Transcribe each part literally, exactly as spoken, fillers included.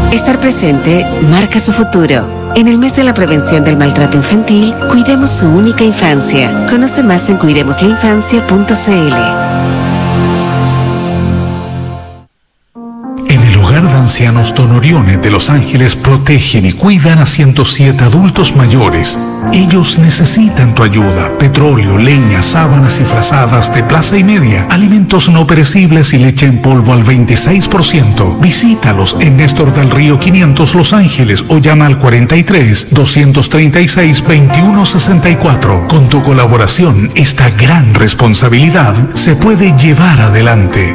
Estar presente marca su futuro. En el mes de la prevención del maltrato infantil, cuidemos su única infancia. Conoce más en cuidemos la infancia punto c l. Hogar de Ancianos Don Orione de Los Ángeles protegen y cuidan a ciento siete adultos mayores. Ellos necesitan tu ayuda: petróleo, leña, sábanas y frazadas de plaza y media, alimentos no perecibles y leche en polvo al veintiséis por ciento. Visítalos en Néstor del Río quinientos Los Ángeles o llama al cuarenta y tres, doscientos treinta y seis, veintiuno sesenta y cuatro. Con tu colaboración, esta gran responsabilidad se puede llevar adelante.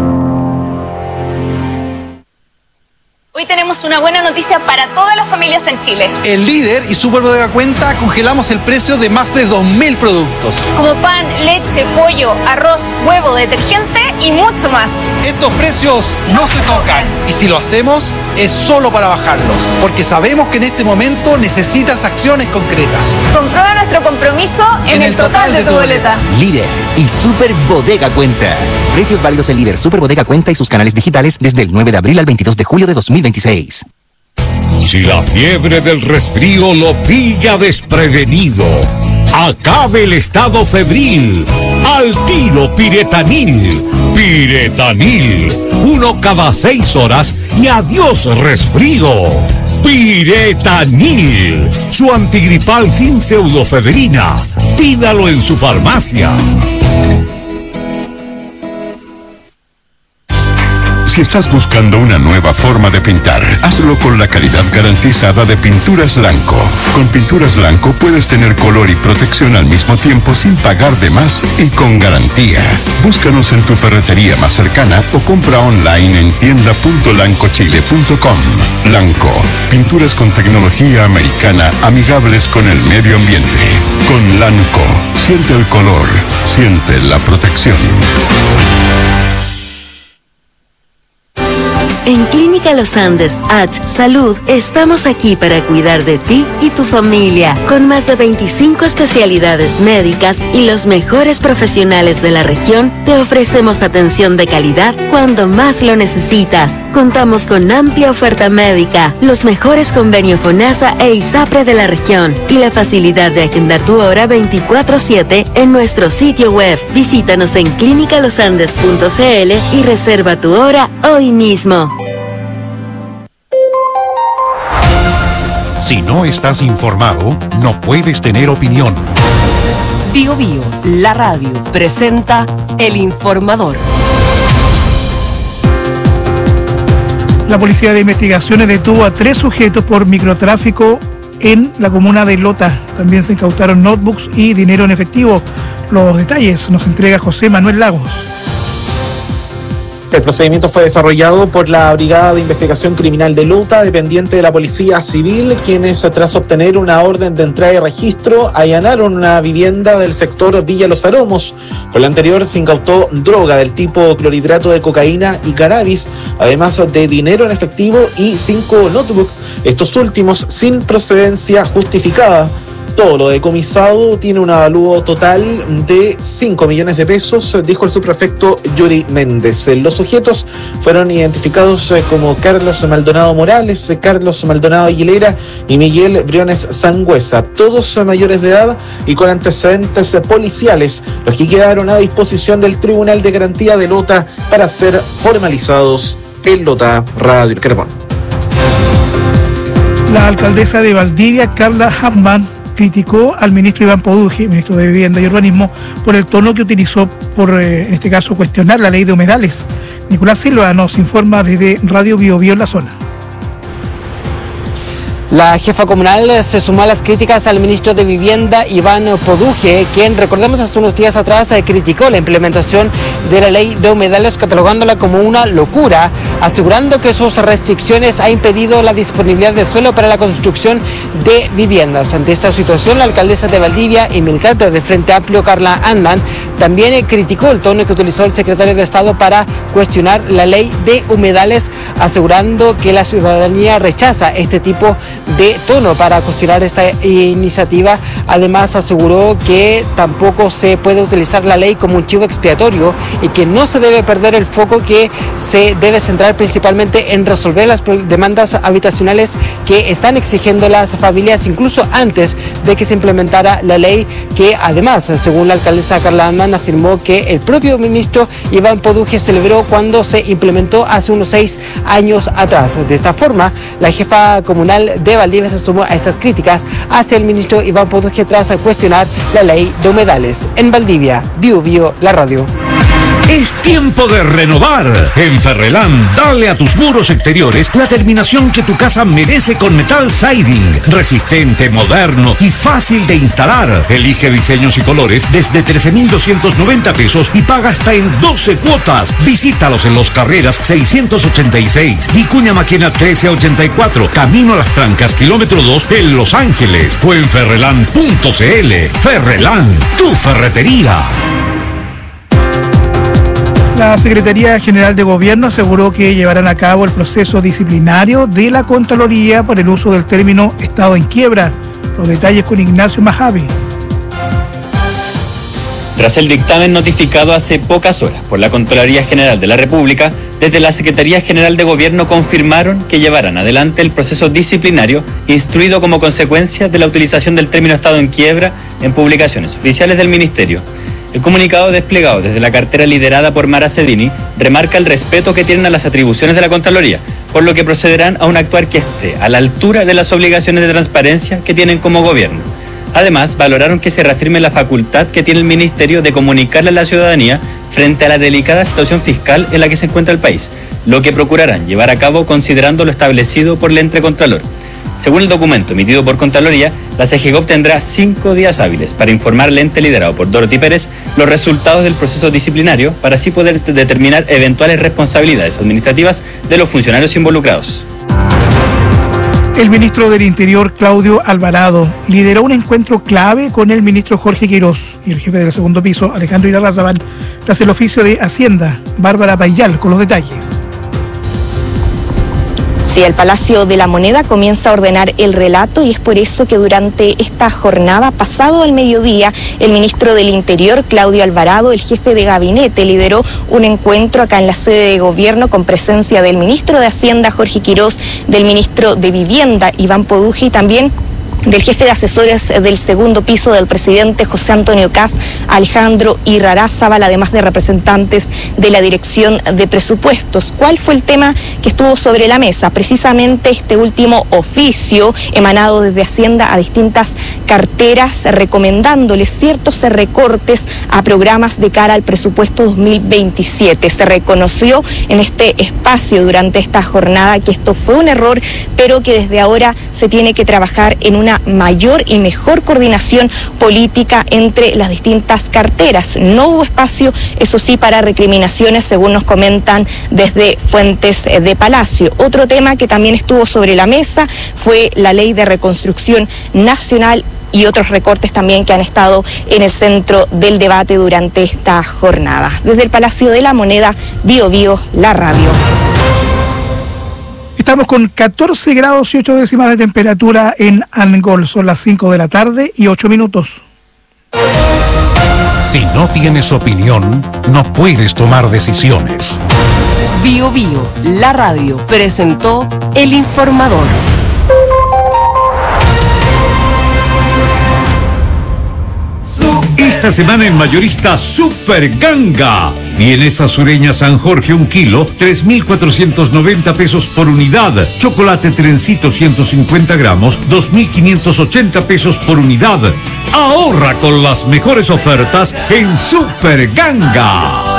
Hoy tenemos una buena noticia para todas las familias en Chile. En Líder y Super Bodega Cuenta congelamos el precio de más de dos mil productos. Como pan, leche, pollo, arroz, huevo, detergente y mucho más. Estos precios no se tocan. Y si lo hacemos, es solo para bajarlos. Porque sabemos que en este momento necesitas acciones concretas. Comprueba nuestro compromiso en, en el, el total, total de tu boleta. Líder y Super Bodega Cuenta. Precios válidos en Líder, Super Bodega Cuenta y sus canales digitales desde el nueve de abril al veintidós de julio de dos mil veintiséis. Si la fiebre del resfrío lo pilla desprevenido, acabe el estado febril. Al tiro Piretanil. Piretanil. Uno cada seis horas y adiós resfrío. Piretanil. Su antigripal sin pseudofedrina. Pídalo en su farmacia. Si estás buscando una nueva forma de pintar, hazlo con la calidad garantizada de Pinturas Blanco. Con Pinturas Blanco puedes tener color y protección al mismo tiempo sin pagar de más y con garantía. Búscanos en tu ferretería más cercana o compra online en tienda punto lanco chile punto com. Blanco, pinturas con tecnología americana amigables con el medio ambiente. Con Blanco, siente el color, siente la protección. En Clínica Los Andes H Salud estamos aquí para cuidar de ti y tu familia, con más de veinticinco especialidades médicas y los mejores profesionales de la región. Te ofrecemos atención de calidad cuando más lo necesitas. Contamos con amplia oferta médica, los mejores convenios FONASA e ISAPRE de la región y la facilidad de agendar tu hora veinticuatro siete en nuestro sitio web. Visítanos en clínica los andes punto c l y reserva tu hora hoy mismo. Si no estás informado, no puedes tener opinión. Bio Bio, la radio, presenta El Informador. La Policía de Investigaciones detuvo a tres sujetos por microtráfico en la comuna de Lota. También se incautaron notebooks y dinero en efectivo. Los detalles nos entrega José Manuel Lagos. El procedimiento fue desarrollado por la Brigada de Investigación Criminal de Lota, dependiente de la Policía Civil, quienes tras obtener una orden de entrada y registro allanaron una vivienda del sector Villa Los Aromos. Por lo anterior se incautó droga del tipo clorhidrato de cocaína y cannabis, además de dinero en efectivo y cinco notebooks, estos últimos sin procedencia justificada. Todo lo decomisado tiene un avalúo total de cinco millones de pesos, dijo el subprefecto Yuri Méndez. Los sujetos fueron identificados como Carlos Maldonado Morales, Carlos Maldonado Aguilera y Miguel Briones Sangüesa, todos mayores de edad y con antecedentes policiales, los que quedaron a disposición del Tribunal de Garantía de Lota para ser formalizados en Lota Radio Carbón. La alcaldesa de Valdivia, Carla Hampman, criticó al ministro Iván Poduje, ministro de Vivienda y Urbanismo, por el tono que utilizó por, eh, en este caso, cuestionar la ley de humedales. Nicolás Silva nos informa desde Radio Bio Bio en la zona. La jefa comunal se sumó a las críticas al ministro de Vivienda, Iván Poduje, quien, recordemos, hace unos días atrás eh, criticó la implementación de la ley de humedales, catalogándola como una locura, asegurando que sus restricciones han impedido la disponibilidad de suelo para la construcción de viviendas. Ante esta situación, la alcaldesa de Valdivia y militante de Frente Amplio, Carla Hampman, también eh, criticó el tono que utilizó el secretario de Estado para cuestionar la ley de humedales, asegurando que la ciudadanía rechaza este tipo de tono para cuestionar esta iniciativa. Además, aseguró que tampoco se puede utilizar la ley como un chivo expiatorio y que no se debe perder el foco, que se debe centrar principalmente en resolver las demandas habitacionales que están exigiendo las familias, incluso antes de que se implementara la ley, que además, según la alcaldesa Carla Handman, afirmó que el propio ministro Iván Poduje celebró cuando se implementó hace unos seis años atrás. De esta forma, la jefa comunal de Valdivia se sumó a estas críticas hacia el ministro Iván Poduje tras cuestionar la ley de humedales. En Valdivia, Bio Bio, la radio. Es tiempo de renovar. En Ferrelán, dale a tus muros exteriores la terminación que tu casa merece con Metal Siding. Resistente, moderno y fácil de instalar. Elige diseños y colores desde trece mil doscientos noventa pesos y paga hasta en doce cuotas. Visítalos en Los Carreras seiscientos ochenta y seis, Vicuña Maquena trece ochenta y cuatro, Camino a las Trancas, kilómetro dos en Los Ángeles o en ferrelán punto cl. Ferrelán, tu ferretería. La Secretaría General de Gobierno aseguró que llevarán a cabo el proceso disciplinario de la Contraloría por el uso del término Estado en quiebra. Los detalles con Ignacio Majavi. Tras el dictamen notificado hace pocas horas por la Contraloría General de la República, desde la Secretaría General de Gobierno confirmaron que llevarán adelante el proceso disciplinario instruido como consecuencia de la utilización del término Estado en quiebra en publicaciones oficiales del Ministerio. El comunicado desplegado desde la cartera liderada por Mara Cedini remarca el respeto que tienen a las atribuciones de la Contraloría, por lo que procederán a un actuar que esté a la altura de las obligaciones de transparencia que tienen como gobierno. Además, valoraron que se reafirme la facultad que tiene el Ministerio de comunicarle a la ciudadanía frente a la delicada situación fiscal en la que se encuentra el país, lo que procurarán llevar a cabo considerando lo establecido por el ente Contralor. Según el documento emitido por Contraloría, la CEGEGOV tendrá cinco días hábiles para informar al ente liderado por Dorothy Pérez los resultados del proceso disciplinario para así poder determinar eventuales responsabilidades administrativas de los funcionarios involucrados. El ministro del Interior, Claudio Alvarado, lideró un encuentro clave con el ministro Jorge Quirós y el jefe del segundo piso, Alejandro Irarrázaval, tras el oficio de Hacienda. Bárbara Payal con los detalles. Sí, el Palacio de la Moneda comienza a ordenar el relato y es por eso que durante esta jornada, pasado al mediodía, el ministro del Interior, Claudio Alvarado, el jefe de gabinete, lideró un encuentro acá en la sede de gobierno con presencia del ministro de Hacienda, Jorge Quirós, del ministro de Vivienda, Iván Poduje, y también del jefe de asesores del segundo piso del presidente José Antonio Kast, Alejandro Irarrázaval, además de representantes de la Dirección de Presupuestos. ¿Cuál fue el tema que estuvo sobre la mesa? Precisamente este último oficio emanado desde Hacienda a distintas carteras, recomendándoles ciertos recortes a programas de cara al presupuesto dos mil veintisiete. Se reconoció en este espacio durante esta jornada que esto fue un error, pero que desde ahora se tiene que trabajar en una mayor y mejor coordinación política entre las distintas carteras. No hubo espacio, eso sí, para recriminaciones, según nos comentan desde fuentes de Palacio. Otro tema que también estuvo sobre la mesa fue la Ley de Reconstrucción Nacional y otros recortes también que han estado en el centro del debate durante esta jornada. Desde el Palacio de la Moneda, Bio Bio, la radio. Estamos con catorce grados y ocho décimas de temperatura en Angol. Son las cinco de la tarde y ocho minutos. Si no tienes opinión, no puedes tomar decisiones. Bio Bio, la radio, presentó El Informador. Esta semana en Mayorista Super Ganga. Vienesa sureña San Jorge un kilo, tres mil cuatrocientos noventa pesos por unidad. Chocolate Trencito ciento cincuenta gramos, dos mil quinientos ochenta pesos por unidad. Ahorra con las mejores ofertas en Super Ganga.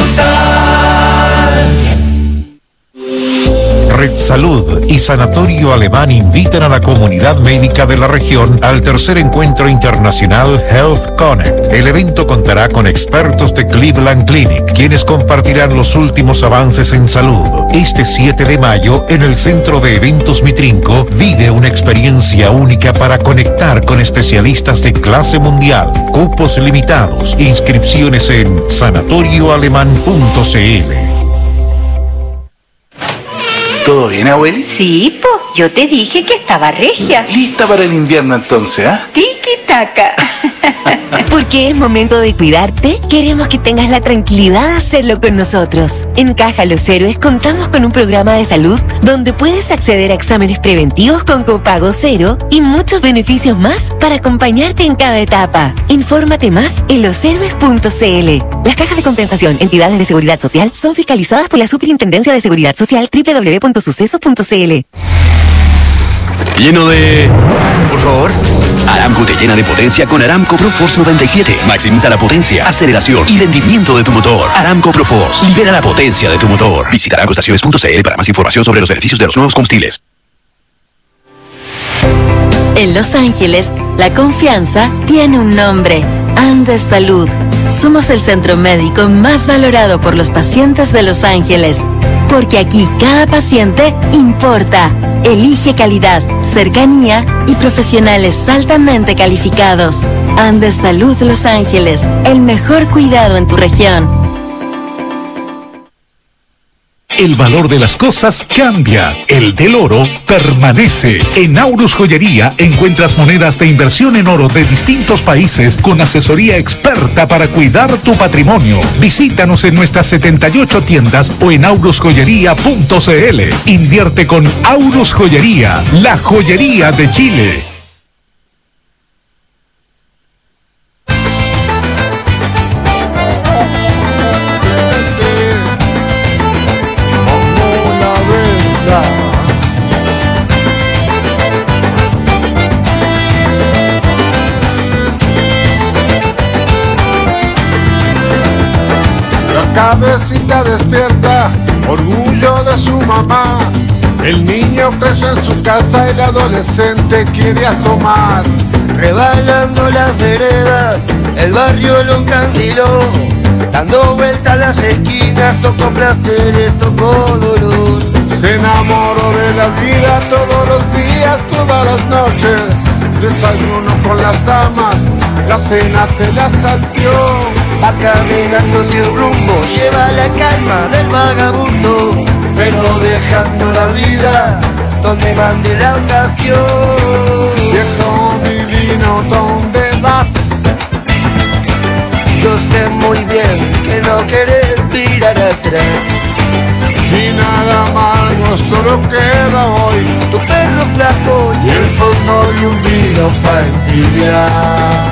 Red Salud y Sanatorio Alemán invitan a la comunidad médica de la región al tercer encuentro internacional Health Connect. El evento contará con expertos de Cleveland Clinic, quienes compartirán los últimos avances en salud. Este siete de mayo, en el Centro de Eventos Mitrinco, vive una experiencia única para conectar con especialistas de clase mundial. Cupos limitados. Inscripciones en sanatorio alemán punto cl. ¿Todo bien, abueli? Sí, po. Yo te dije que estaba regia. Lista para el invierno entonces, ¿ah? ¿eh? Tiki-taka. Porque es momento de cuidarte, queremos que tengas la tranquilidad de hacerlo con nosotros. En Caja Los Héroes contamos con un programa de salud donde puedes acceder a exámenes preventivos con copago cero y muchos beneficios más para acompañarte en cada etapa. Infórmate más en loshéroes punto c l. Las cajas de compensación, entidades de seguridad social, son fiscalizadas por la Superintendencia de Seguridad Social doble u doble u doble u punto suceso punto c l. Lleno de... Por favor. Aramco te llena de potencia con Aramco ProForce noventa y siete. Maximiza la potencia, aceleración y rendimiento de tu motor. Aramco ProForce. Libera la potencia de tu motor. Visita aramco estaciones punto c l para más información sobre los beneficios de los nuevos combustibles. En Los Ángeles, la confianza tiene un nombre. Andes Salud. Somos el centro médico más valorado por los pacientes de Los Ángeles. Porque aquí cada paciente importa. Elige calidad, cercanía y profesionales altamente calificados. Andes Salud Los Ángeles, el mejor cuidado en tu región. El valor de las cosas cambia, el del oro permanece. En Aurus Joyería encuentras monedas de inversión en oro de distintos países con asesoría experta para cuidar tu patrimonio. Visítanos en nuestras setenta y ocho tiendas o en aurus joyería punto c l. Invierte con Aurus Joyería, la joyería de Chile. Cabecita despierta, orgullo de su mamá. El niño crece en su casa, el adolescente quiere asomar. Rebalando las veredas, el barrio lo encandiló. Dando vueltas a las esquinas, tocó placeres, tocó dolor. Se enamoró de la vida todos los días, todas las noches. Desayuno con las damas, la cena se la salteó. Va caminando sin rumbo, lleva la calma del vagabundo, pero dejando la vida donde mande la ocasión. Viejo divino, ¿dónde vas? Yo sé muy bien que no querés mirar atrás. Y nada amargo, solo queda hoy tu perro flaco y el fondo de un vino para entibiar.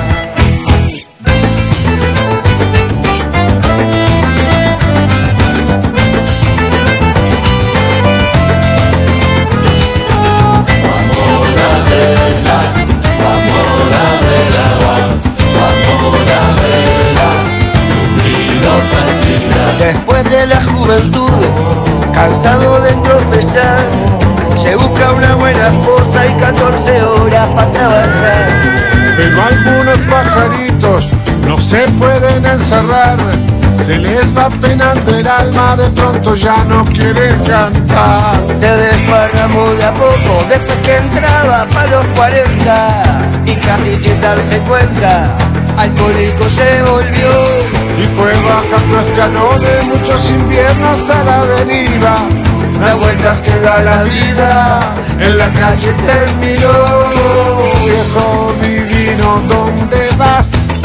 Después de las juventudes, cansado de tropezar, se busca una buena esposa y catorce horas para trabajar. Pero algunos pajaritos no se pueden encerrar, se les va penando el alma, de pronto ya no quieren cantar. Se desparramó de a poco después que entraba para los cuarenta y casi sin darse cuenta, alcohólico se volvió. Y fue bajando escalones muchos inviernos a la deriva. Las vueltas que da la vida en la calle terminó. Viejo divino, ¿dónde vas?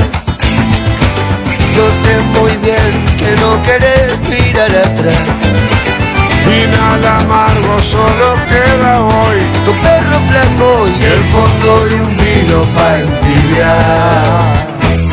Yo sé muy bien que no querés mirar atrás. Final amargo, solo queda hoy tu perro flaco y el fondo de un vino para entibiar.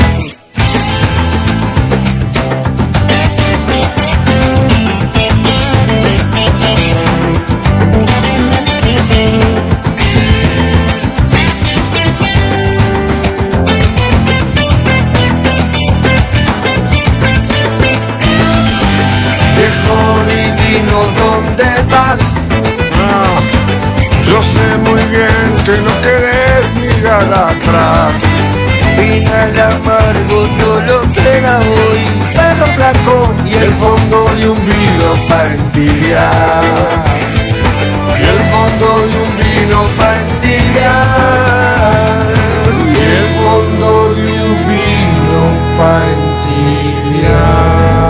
¿Dónde vas? Ah, yo sé muy bien que no querés mirar atrás. Final amargo, solo queda hoy perro flaco y el fondo de un vino para entibiar. Y el fondo de un vino para entibiar. Y el fondo de un vino para entibiar.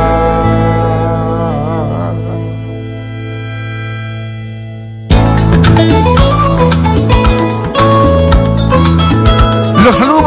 Thank you.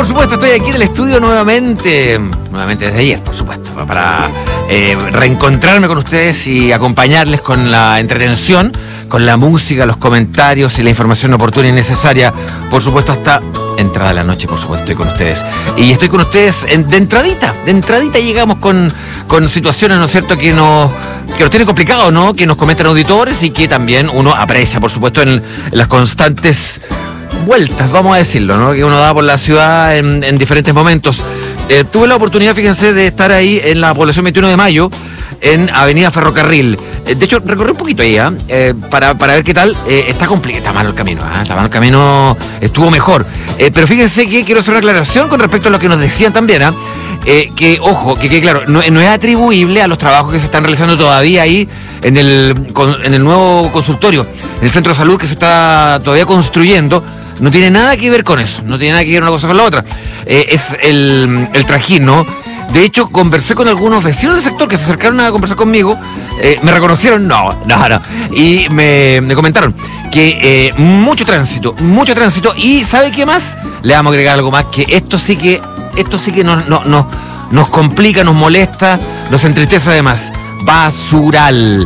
por supuesto, estoy aquí en el estudio nuevamente, nuevamente desde ayer, por supuesto, para eh, reencontrarme con ustedes y acompañarles con la entretención, con la música, los comentarios y la información oportuna y necesaria, por supuesto, hasta entrada de la noche, por supuesto, estoy con ustedes. Y estoy con ustedes en, de entradita, de entradita llegamos con, con situaciones, ¿no es cierto?, que nos, que nos tienen complicados, ¿no?, que nos comentan auditores y que también uno aprecia, por supuesto, en, en las constantes vueltas, vamos a decirlo, ¿no?, que uno da por la ciudad en, en diferentes momentos. Eh, tuve la oportunidad, fíjense, de estar ahí en la población veintiuno de mayo, en Avenida Ferrocarril. Eh, de hecho, recorrí un poquito ahí, ¿eh? Eh, para, para ver qué tal. Eh, está complicado, está malo el camino, ¿eh? Está malo el camino, estuvo mejor. Eh, pero fíjense que quiero hacer una aclaración con respecto a lo que nos decían también, ¿eh? Eh, que, ojo, que, que claro, no, no es atribuible a los trabajos que se están realizando todavía ahí en el, con, en el nuevo consultorio, en el centro de salud que se está todavía construyendo. No tiene nada que ver con eso, no tiene nada que ver una cosa con la otra. Eh, es el, el trajín, ¿no? De hecho, conversé con algunos vecinos del sector que se acercaron a conversar conmigo. Eh, ¿Me reconocieron? No, no, no. Y me, me comentaron que eh, mucho tránsito, mucho tránsito. Y ¿sabe qué más? Le vamos a agregar algo más, que esto sí que, esto sí que nos, nos, nos, nos complica, nos molesta, nos entristece además. Basural.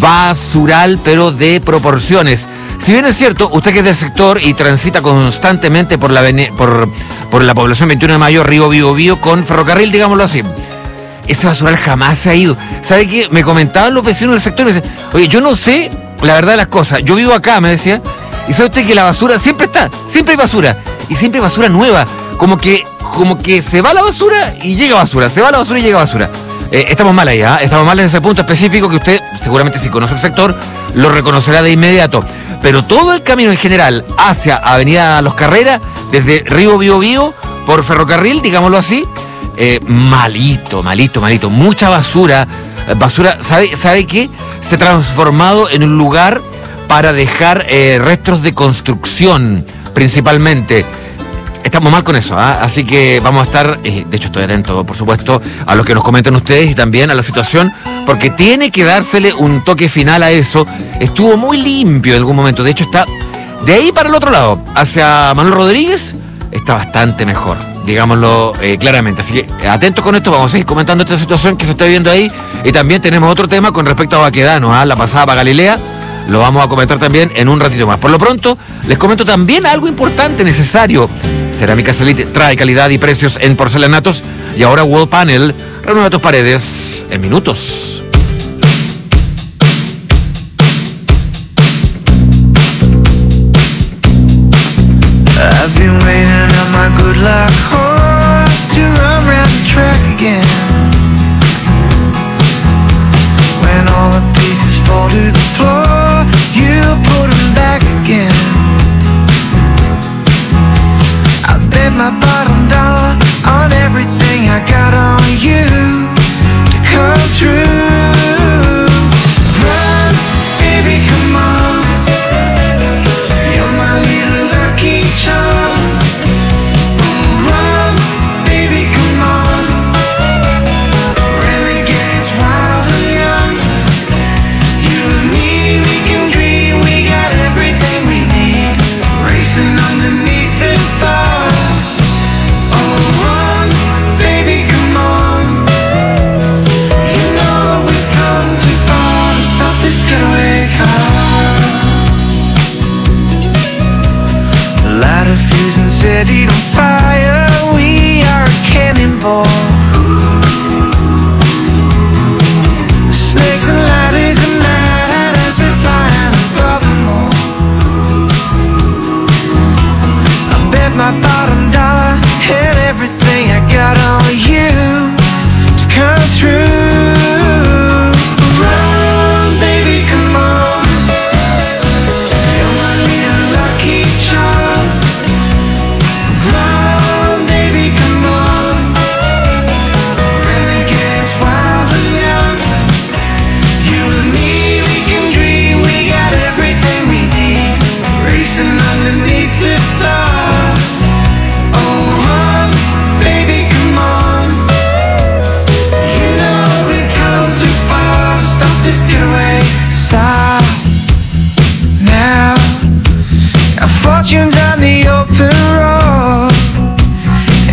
Basural, pero de proporciones. Si bien es cierto, usted que es del sector y transita constantemente por la por, por la población veintiuno de mayo, Río Biobío con ferrocarril, digámoslo así, ese basural jamás se ha ido. ¿Sabe qué? Me comentaban los vecinos del sector, me decían, oye, yo no sé la verdad de las cosas, yo vivo acá, me decía, y sabe usted que la basura siempre está, siempre hay basura, y siempre hay basura nueva, como que, como que se va la basura y llega basura, se va la basura y llega basura. Eh, estamos mal ahí, ¿eh? Estamos mal en ese punto específico que usted, seguramente si conoce el sector, lo reconocerá de inmediato. Pero todo el camino en general hacia Avenida Los Carreras, desde Río Biobío, por ferrocarril, digámoslo así, eh, malito, malito, malito. Mucha basura. Basura, ¿sabe, ¿sabe qué? Se ha transformado en un lugar para dejar eh, restos de construcción, principalmente. Estamos mal con eso, ¿eh? Así que vamos a estar, eh, de hecho estoy atento, por supuesto, a lo que nos comentan ustedes y también a la situación, porque tiene que dársele un toque final a eso. Estuvo muy limpio en algún momento, de hecho está de ahí para el otro lado, hacia Manuel Rodríguez, está bastante mejor, digámoslo eh, claramente. Así que atentos con esto, vamos a seguir comentando esta situación que se está viviendo ahí. Y también tenemos otro tema con respecto a Baquedano, ¿eh? La pasada para Galilea. Lo vamos a comentar también en un ratito más. Por lo pronto, les comento también algo importante, necesario. Cerámica Elite trae calidad y precios en porcelanatos. Y ahora Wall Panel renueva tus paredes en minutos. I've been waiting on my good luck horse to run round the track again. When all the pieces fall to the floor, you put them back again. I bet my bottom dollar on everything I got on you to come true. Run, baby, come on. You're my little lucky charm. Run, baby, come on. Renegades wild and young. You and me, we can dream. We got everything we need. Racing underneath the stars. Oh, run, baby, come on. You know we've come too far to stop this getaway car. Light a fuse and set it on fire. We are a cannonball. Snakes and ladders and night as we're flying above them all. I bet my bottom dollar had everything I got on you to come true. Run, baby, come on. You're my little lucky charm. Run, baby, come on. Renegades wild and young. You and me, we can dream. We got everything we need. Racing underneath the stars. Oh, run, baby, come on. You know we've come too far to stop this getaway. Stop now. Our fortunes on the open road,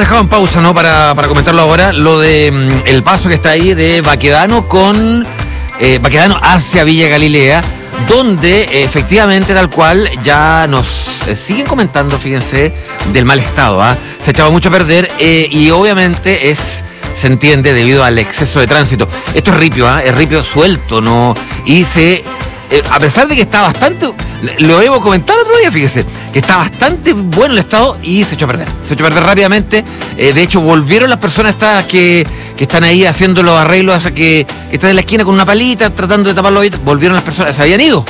dejado en pausa, ¿no? Para, para comentarlo ahora, lo de mm, el paso que está ahí de Baquedano con eh, Baquedano hacia Villa Galilea, donde eh, efectivamente tal cual ya nos eh, siguen comentando, fíjense, del mal estado, ¿ah? Se echaba mucho a perder eh, y obviamente es se entiende debido al exceso de tránsito. Esto es ripio, ¿ah? Es ripio suelto, ¿no? Y se Eh, a pesar de que está bastante, lo hemos comentado el otro día, fíjese, que está bastante bueno el estado y se echó a perder. Se echó a perder rápidamente. Eh, de hecho, volvieron las personas estas que, que están ahí haciendo los arreglos, o sea, que, que están en la esquina con una palita tratando de tapar los oídos. Volvieron las personas, se habían ido.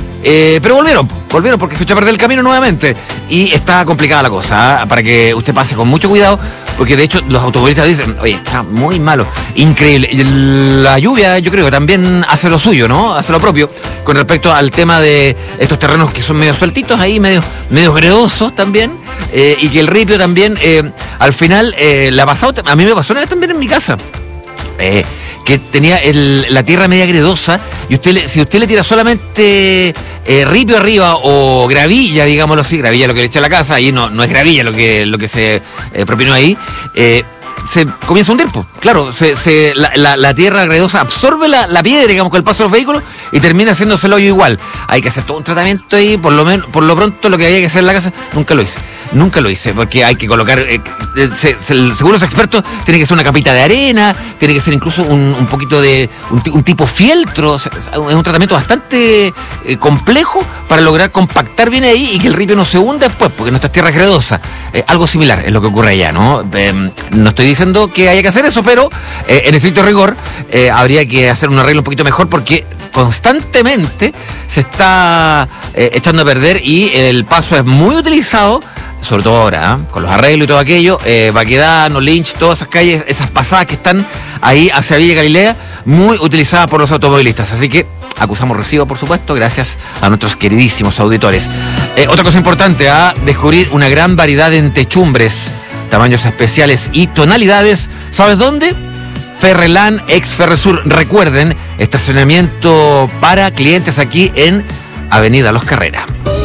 Eh, pero volvieron, volvieron porque se echó a perder el camino nuevamente. Y está complicada la cosa, ¿eh? Para que usted pase con mucho cuidado. Porque de hecho los automovilistas dicen, oye, está muy malo, increíble. Y la lluvia yo creo que también hace lo suyo, ¿no? Hace lo propio con respecto al tema de estos terrenos que son medio sueltitos ahí, medio, medio gredosos también. Eh, y que el ripio también, eh, al final, eh, la pasado, a mí me pasó una vez también en mi casa. Eh, que tenía el, la tierra media gredosa y usted le, si usted le tira solamente eh, ripio arriba o gravilla, digámoslo así, gravilla lo que le echa a la casa, ahí no, no es gravilla lo que, lo que se eh, propinó ahí, eh, se comienza a hundir, pues. Claro, se, se, la, la, la tierra gredosa absorbe la, la piedra, digamos, con el paso de los vehículos y termina haciéndose el hoyo igual. Hay que hacer todo un tratamiento ahí, por lo menos, por lo pronto lo que había que hacer en la casa, nunca lo hice. Nunca lo hice, porque hay que colocar, eh, se, se, según los expertos, tiene que ser una capita de arena, tiene que ser incluso un, un poquito de, un, un tipo fieltro, o sea, es un tratamiento bastante eh, complejo para lograr compactar bien ahí y que el ripio no se hunda después, porque nuestra tierra es gredosa. Eh, algo similar es lo que ocurre allá, ¿no? Eh, no estoy diciendo que haya que hacer eso, pero eh, en estricto rigor eh, habría que hacer un arreglo un poquito mejor porque constantemente se está eh, echando a perder y el paso es muy utilizado, sobre todo ahora, ¿eh? Con los arreglos y todo aquello, eh, Baquedano, Lynch, todas esas calles, esas pasadas que están ahí hacia Villa Galilea, muy utilizadas por los automovilistas. Así que acusamos recibo, por supuesto, gracias a nuestros queridísimos auditores. Eh, otra cosa importante, a descubrir una gran variedad en techumbres, tamaños especiales y tonalidades. ¿Sabes dónde? Ferrelán, ex Ferresur. Recuerden, estacionamiento para clientes aquí en Avenida Los Carrera.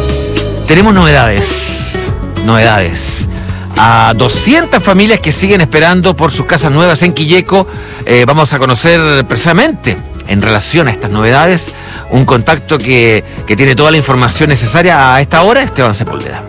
Tenemos novedades, novedades. A doscientas familias que siguen esperando por sus casas nuevas en Quilleco, eh, vamos a conocer precisamente en relación a estas novedades un contacto que, que tiene toda la información necesaria a esta hora, Esteban Sepúlveda.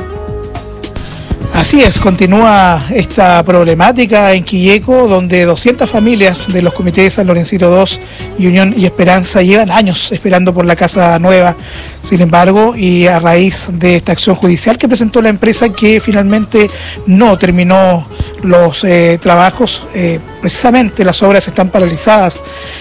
Así es, continúa esta problemática en Quilleco, donde doscientas familias de los comités de San Lorencito dos y Unión y Esperanza llevan años esperando por la casa nueva. Sin embargo, y a raíz de esta acción judicial que presentó la empresa, que finalmente no terminó los eh, trabajos, eh, precisamente las obras están paralizadas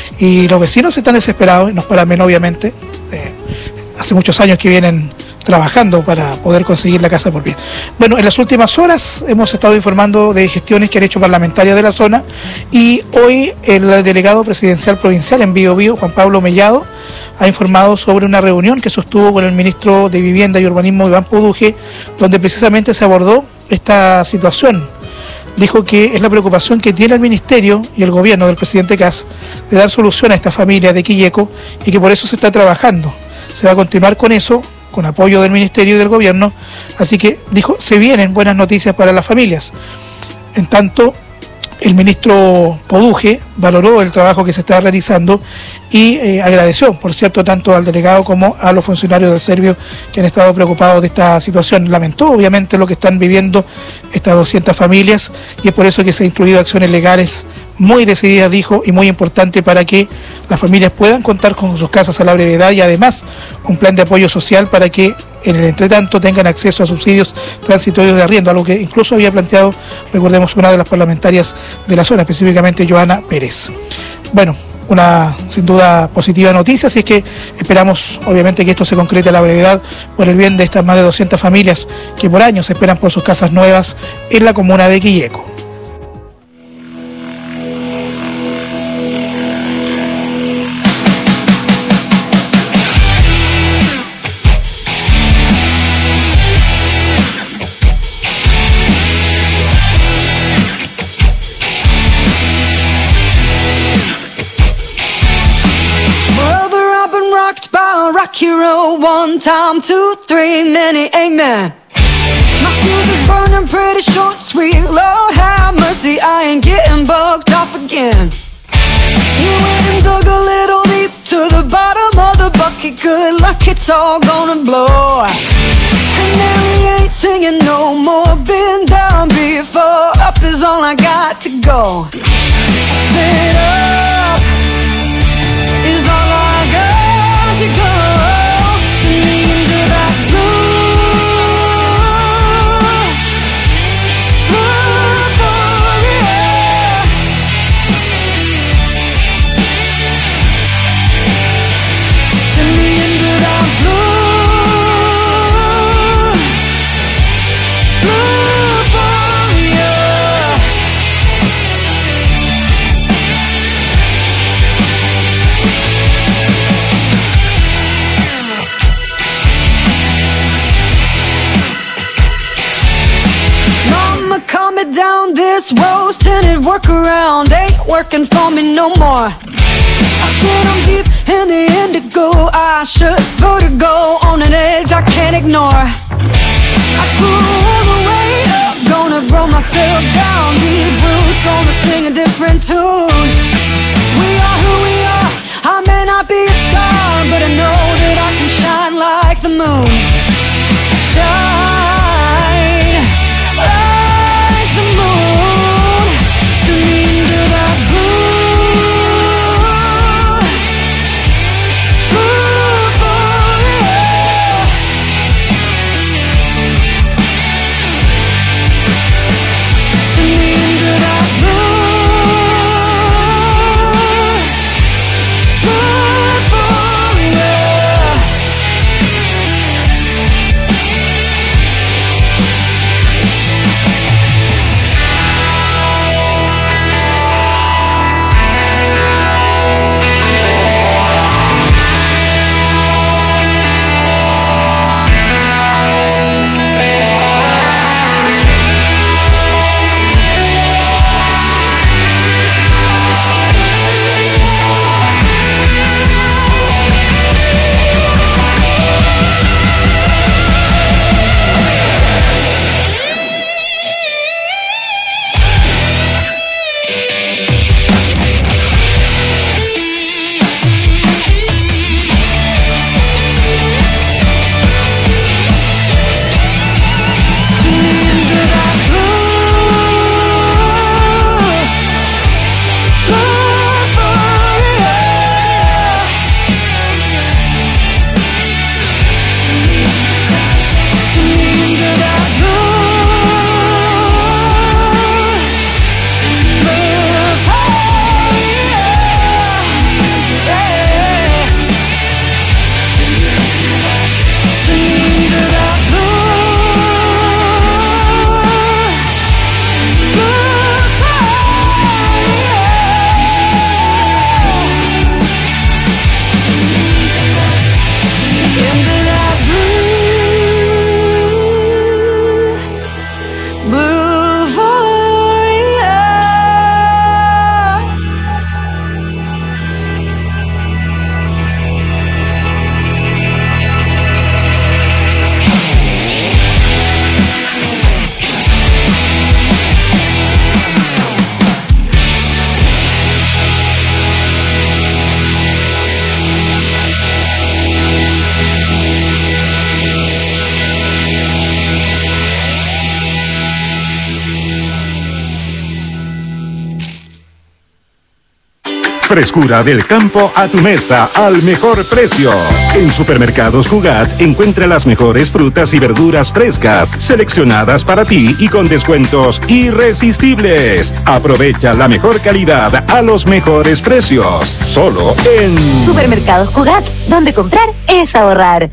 y los vecinos están desesperados, y no para menos obviamente, eh, hace muchos años que vienen trabajando para poder conseguir la casa por bien. Bueno, en las últimas horas hemos estado informando de gestiones que han hecho parlamentarias de la zona y hoy el delegado presidencial provincial en Bío Bío, Juan Pablo Mellado, ha informado sobre una reunión que sostuvo con el ministro de Vivienda y Urbanismo, Iván Poduje, donde precisamente se abordó esta situación. Dijo que es la preocupación que tiene el ministerio y el gobierno del presidente Kast de dar solución a esta familia de Quilleco y que por eso se está trabajando. Se va a continuar con eso, con apoyo del ministerio y del gobierno, así que dijo, se vienen buenas noticias para las familias. En tanto, el ministro Poduje valoró el trabajo que se está realizando y eh, agradeció, por cierto, tanto al delegado como a los funcionarios del Servio que han estado preocupados de esta situación. Lamentó, obviamente, lo que están viviendo estas doscientas familias y es por eso que se han incluido acciones legales muy decididas, dijo, y muy importante para que las familias puedan contar con sus casas a la brevedad y además un plan de apoyo social para que en el entretanto tengan acceso a subsidios transitorios de arriendo, algo que incluso había planteado, recordemos, una de las parlamentarias de la zona, específicamente Joana Pérez. Bueno, una sin duda positiva noticia, así es que esperamos obviamente que esto se concrete a la brevedad por el bien de estas más de doscientas familias que por años esperan por sus casas nuevas en la comuna de Quilleco. Rock hero, one time, two, three, many amen. My fuse is burning pretty short, sweet Lord have mercy, I ain't getting bugged off again. You went and dug a little deep to the bottom of the bucket, good luck, it's all gonna blow. Canary ain't singing no more, been down before, up is all I got to go. Sit up is all I got to go. Send me into that blue, blue fire. Send me into that blue, blue fire. Mama, calm it down, this rose-tinted workaround ain't working for me no more. I said I'm deep in the indigo, I should vertigo on an edge I can't ignore. I grew all the way up, gonna grow myself down, deep roots, gonna sing a different tune. We are who we are, I may not be a star, but I know that I can shine like the moon. Shine like the moon. Send me into that blue, blue fire. Send me into that blue, blue fire. Frescura del campo a tu mesa al mejor precio. En Supermercados Cugat encuentra las mejores frutas y verduras frescas, seleccionadas para ti y con descuentos irresistibles. Aprovecha la mejor calidad a los mejores precios. Solo en Supermercados Cugat, donde comprar es ahorrar.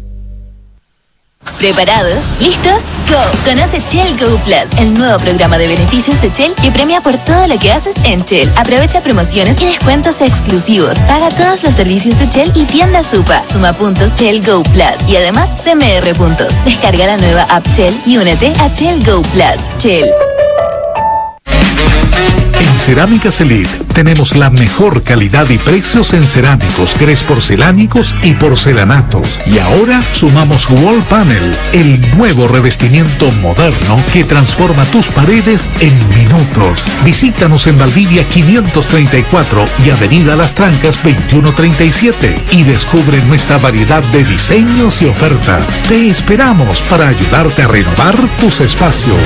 ¿Preparados? ¿Listos? ¡Go! Conoce Shell Go Plus, el nuevo programa de beneficios de Shell que premia por todo lo que haces en Shell. Aprovecha promociones y descuentos exclusivos. Paga todos los servicios de Shell y tienda Supa. Suma puntos Shell Go Plus y además C M R puntos. Descarga la nueva app Shell y únete a Shell Go Plus. Shell. En En Cerámicas Elite tenemos la mejor calidad y precios en cerámicos, grés porcelánicos y porcelanatos. Y ahora sumamos Wall Panel, el nuevo revestimiento moderno que transforma tus paredes en minutos. Visítanos en Valdivia quinientos treinta y cuatro y Avenida Las Trancas veintiuno treinta y siete y descubre nuestra variedad de diseños y ofertas. Te esperamos para ayudarte a renovar tus espacios.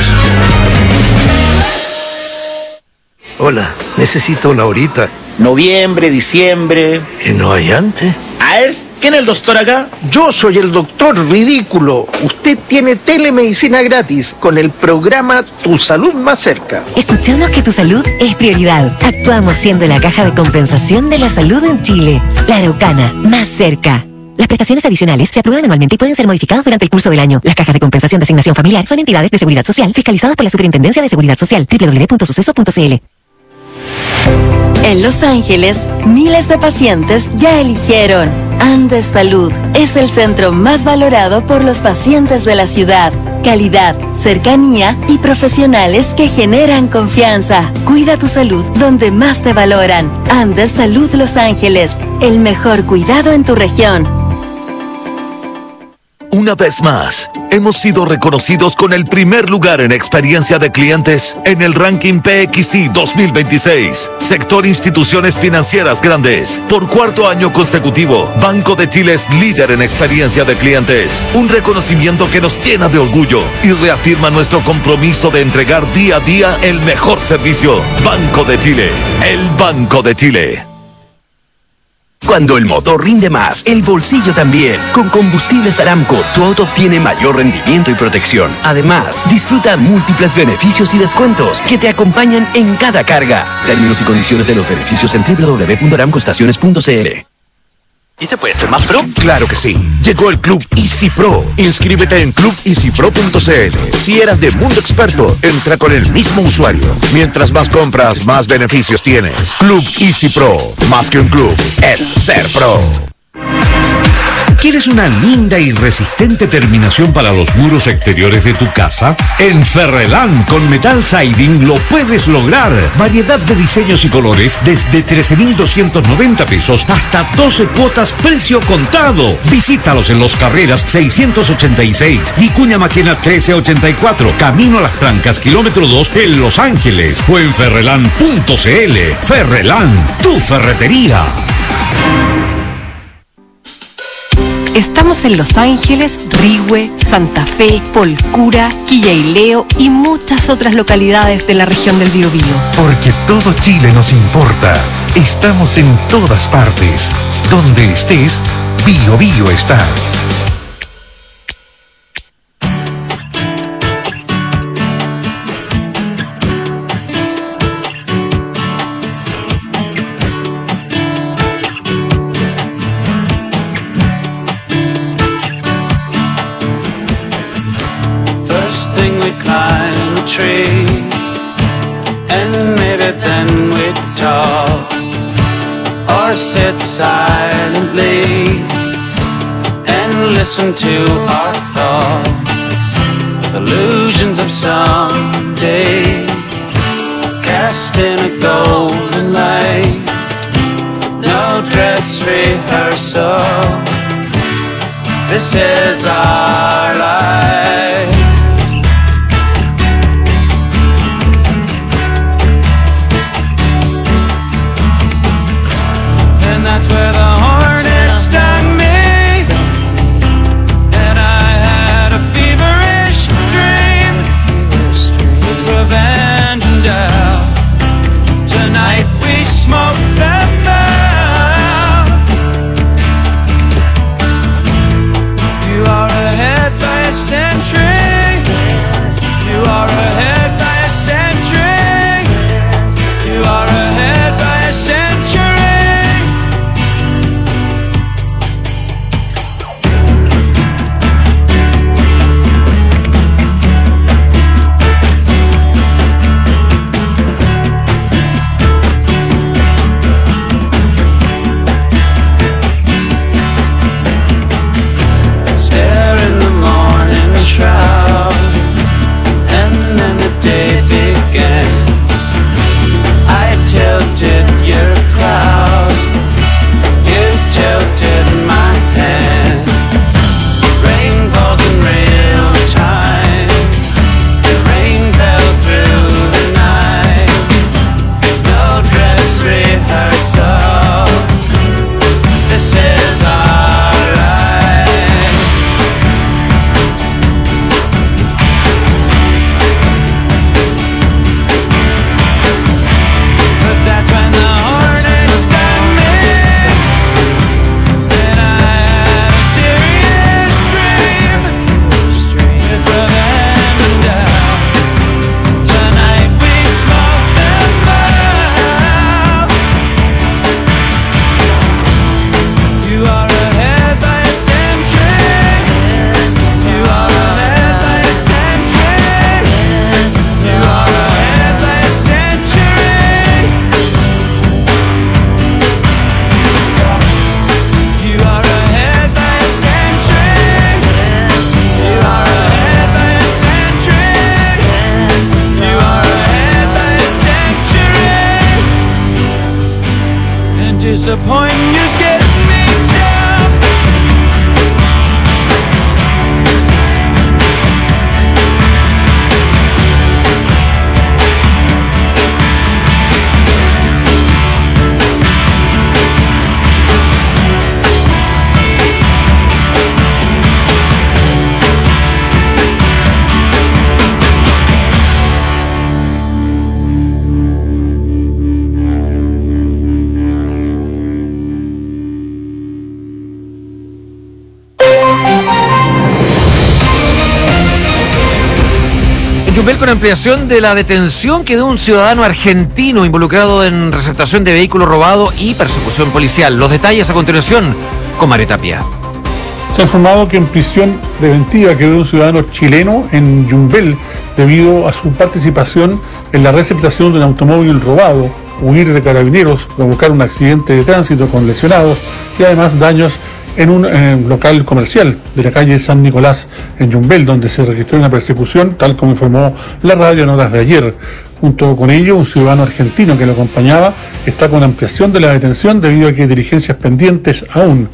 Hola, necesito una horita. Noviembre, diciembre. ¿Y no hay antes? A ver, ¿quién es el doctor acá? Yo soy el doctor Ridículo. Usted tiene telemedicina gratis con el programa Tu Salud Más Cerca. Escuchamos que tu salud es prioridad. Actuamos siendo la caja de compensación de la salud en Chile. La Araucana, más cerca. Las prestaciones adicionales se aprueban anualmente y pueden ser modificadas durante el curso del año. Las cajas de compensación de asignación familiar son entidades de seguridad social fiscalizadas por la Superintendencia de Seguridad Social. doble u doble u doble u punto suceso punto c l. En Los Ángeles, miles de pacientes ya eligieron Andes Salud. Es el centro más valorado por los pacientes de la ciudad. Calidad, cercanía y profesionales que generan confianza. Cuida tu salud donde más te valoran. Andes Salud Los Ángeles. El mejor cuidado en tu región. Una vez más, hemos sido reconocidos con el primer lugar en experiencia de clientes en el ranking P X I dos mil veintiséis, sector instituciones financieras grandes. Por cuarto año consecutivo, Banco de Chile es líder en experiencia de clientes. Un reconocimiento que nos llena de orgullo y reafirma nuestro compromiso de entregar día a día el mejor servicio. Banco de Chile, el Banco de Chile. Cuando el motor rinde más, el bolsillo también. Con Combustibles Aramco, tu auto obtiene mayor rendimiento y protección. Además, disfruta múltiples beneficios y descuentos que te acompañan en cada carga. Términos y condiciones de los beneficios en doble u doble u doble u punto aramco estaciones punto c l. ¿Y se puede ser más pro? Claro que sí. Llegó el Club Easy Pro. Inscríbete en club easy pro punto c l. Si eras de Mundo Experto, entra con el mismo usuario. Mientras más compras, más beneficios tienes. Club Easy Pro. Más que un club, es ser pro. ¿Quieres una linda y resistente terminación para los muros exteriores de tu casa? En Ferrelán con Metal Siding lo puedes lograr. Variedad de diseños y colores desde trece mil doscientos noventa pesos hasta doce cuotas precio contado. Visítalos en Los Carreras seiscientos ochenta y seis, Vicuña Maquena trece ochenta y cuatro, Camino a las Trancas, kilómetro dos en Los Ángeles o en ferrelán punto c l. Ferrelán, tu ferretería. Estamos en Los Ángeles, Rigüe, Santa Fe, Polcura, Quillaileo y muchas otras localidades de la región del Biobío. Porque todo Chile nos importa. Estamos en todas partes. Donde estés, Biobío está. Silently and listen to our thoughts, illusions of someday, cast in a golden light. No dress rehearsal, this is our life. That's where the hornet stung me, and I had a feverish dream with revenge and doubt. Tonight we smoke them out. You are ahead by a century. disappointing, just getting me down. Yumbel, con ampliación de la detención que de un ciudadano argentino involucrado en receptación de vehículo robado y persecución policial. Los detalles a continuación con Mario Tapia. Se ha informado que en prisión preventiva quedó un ciudadano chileno en Yumbel debido a su participación en la receptación de un automóvil robado, huir de carabineros, provocar un accidente de tránsito con lesionados y además daños en un eh, local comercial de la calle San Nicolás en Yumbel, donde se registró una persecución, tal como informó la radio en horas de ayer. Junto con ello, un ciudadano argentino que lo acompañaba está con ampliación de la detención debido a que hay diligencias pendientes aún.